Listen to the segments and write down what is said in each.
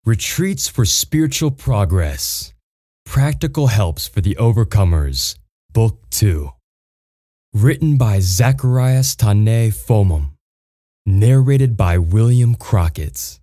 Retreats for Spiritual Progress. Practical Helps for the Overcomers, Book 2. Written by Zacharias Tane Fomum. Narrated by William Crockett.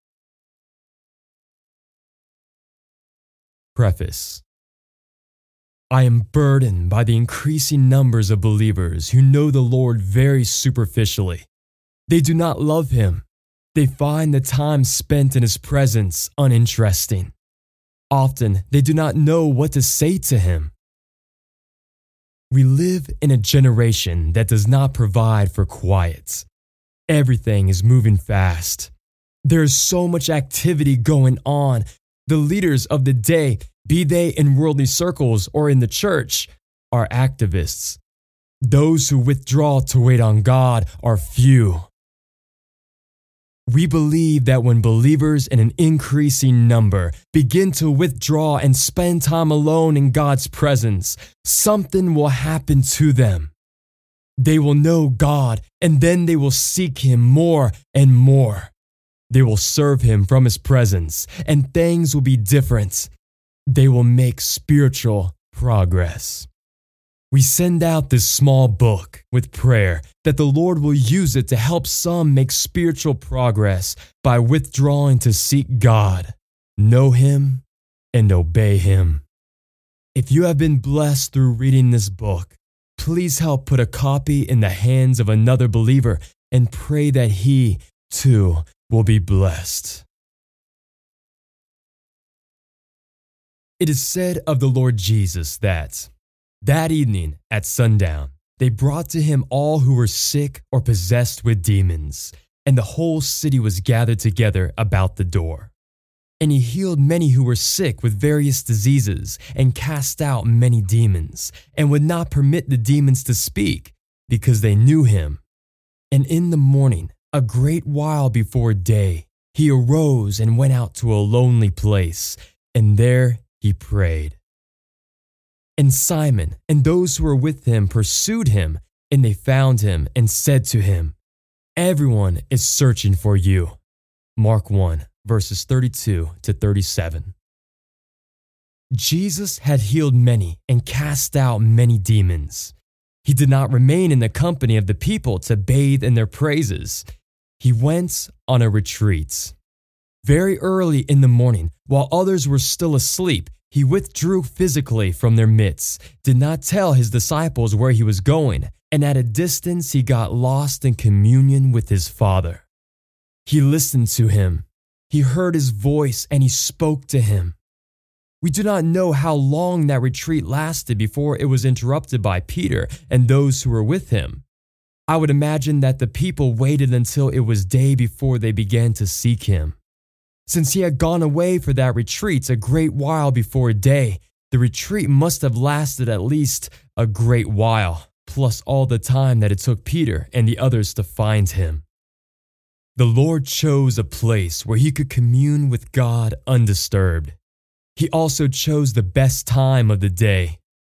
Preface. I am burdened by the increasing numbers of believers who know the Lord very superficially. They do not love Him. They find the time spent in His presence uninteresting. Often, they do not know what to say to Him. We live in a generation that does not provide for quiet. Everything is moving fast. There is so much activity going on. The leaders of the day, be they in worldly circles or in the church, are activists. Those who withdraw to wait on God are few. We believe that when believers in an increasing number begin to withdraw and spend time alone in God's presence, something will happen to them. They will know God, and then they will seek Him more and more. They will serve Him from His presence, and things will be different. They will make spiritual progress. We send out this small book with prayer that the Lord will use it to help some make spiritual progress by withdrawing to seek God, know Him, and obey Him. If you have been blessed through reading this book, please help put a copy in the hands of another believer and pray that he, too, will be blessed. It is said of the Lord Jesus that evening at sundown, they brought to Him all who were sick or possessed with demons, and the whole city was gathered together about the door. And He healed many who were sick with various diseases, and cast out many demons, and would not permit the demons to speak, because they knew Him. And in the morning, a great while before day, He arose and went out to a lonely place, and there He prayed. And Simon and those who were with him pursued Him, and they found Him and said to Him, "Everyone is searching for you." Mark 1, verses 32 to 37. Jesus had healed many and cast out many demons. He did not remain in the company of the people to bathe in their praises. He went on a retreat. Very early in the morning, while others were still asleep, He withdrew physically from their midst, did not tell His disciples where He was going, and at a distance He got lost in communion with His Father. He listened to Him. He heard His voice and He spoke to him. We do not know how long that retreat lasted before it was interrupted by Peter and those who were with him. I would imagine that the people waited until it was day before they began to seek Him. Since He had gone away for that retreat a great while before day, the retreat must have lasted at least a great while, plus all the time that it took Peter and the others to find Him. The Lord chose a place where He could commune with God undisturbed. He also chose the best time of the day.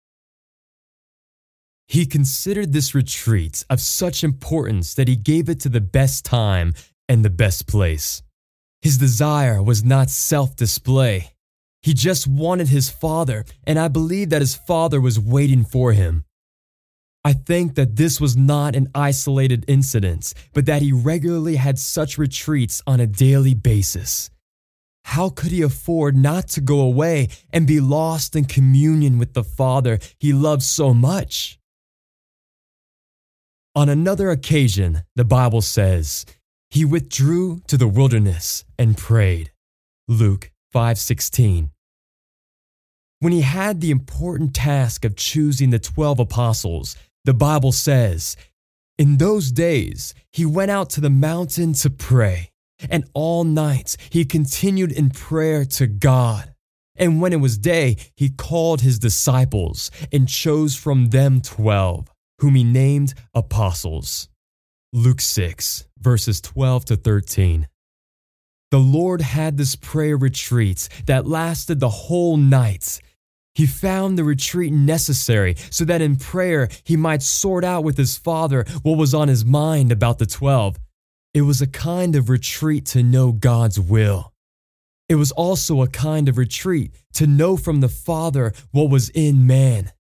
He considered this retreat of such importance that He gave it to the best time and the best place. His desire was not self-display. He just wanted His Father, and I believe that His Father was waiting for Him. I think that this was not an isolated incident, but that He regularly had such retreats on a daily basis. How could He afford not to go away and be lost in communion with the Father He loved so much? On another occasion, the Bible says, He withdrew to the wilderness and prayed. Luke 5:16. When He had the important task of choosing the 12 apostles, the Bible says, "In those days He went out to the mountain to pray, and all night He continued in prayer to God. And when it was day, He called His disciples and chose from them 12, whom He named apostles." Luke 6, verses 12 to 13. The Lord had this prayer retreat that lasted the whole night. He found the retreat necessary so that in prayer He might sort out with His Father what was on His mind about the 12. It was a kind of retreat to know God's will. It was also a kind of retreat to know from the Father what was in man.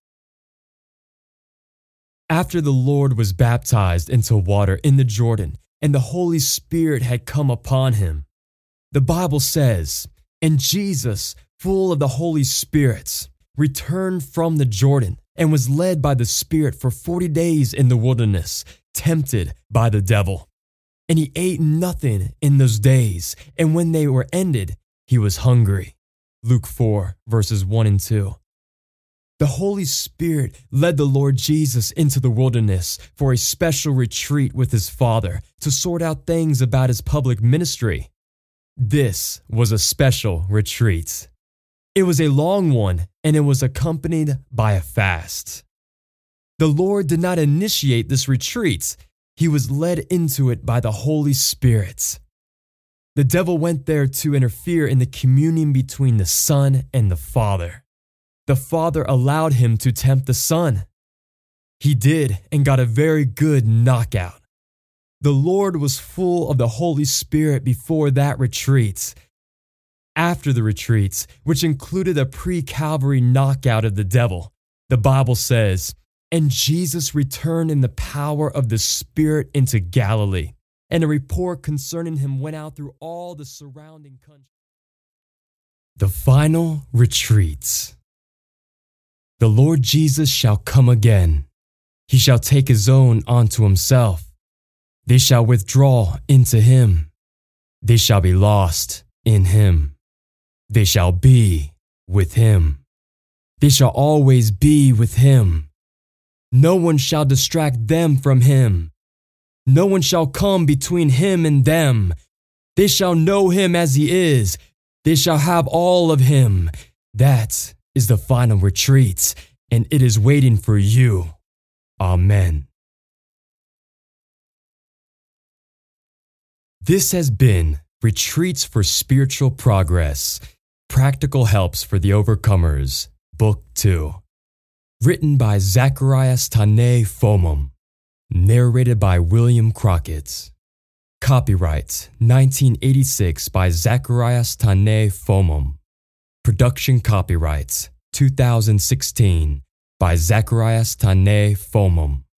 After the Lord was baptized into water in the Jordan, and the Holy Spirit had come upon him, the Bible says, "And Jesus, full of the Holy Spirit, returned from the Jordan and was led by the Spirit for 40 days in the wilderness, tempted by the devil. And he ate nothing in those days, and when they were ended, he was hungry." Luke 4, verses 1 and 2. The Holy Spirit led the Lord Jesus into the wilderness for a special retreat with his Father to sort out things about his public ministry. This was a special retreat. It was a long one, and it was accompanied by a fast. The Lord did not initiate this retreat. He was led into it by the Holy Spirit. The devil went there to interfere in the communion between the Son and the Father. The Father allowed him to tempt the Son. He did, and got a very good knockout. The Lord was full of the Holy Spirit before that retreat. After the retreats, which included a pre-Calvary knockout of the devil, the Bible says, "And Jesus returned in the power of the Spirit into Galilee, and a report concerning him went out through all the surrounding country." The final retreats. The Lord Jesus shall come again. He shall take his own unto himself. They shall withdraw into him. They shall be lost in him. They shall be with him. They shall always be with him. No one shall distract them from him. No one shall come between him and them. They shall know him as he is. They shall have all of him. That is the final retreat, and it is waiting for you. Amen. This has been Retreats for Spiritual Progress, Practical Helps for the Overcomers, Book 2. Written by Zacharias Taneh Fomum. Narrated by William Crockett. Copyright 1986 by Zacharias Taneh Fomum. Production copyright 2016 by Zacharias Taneh Fomum.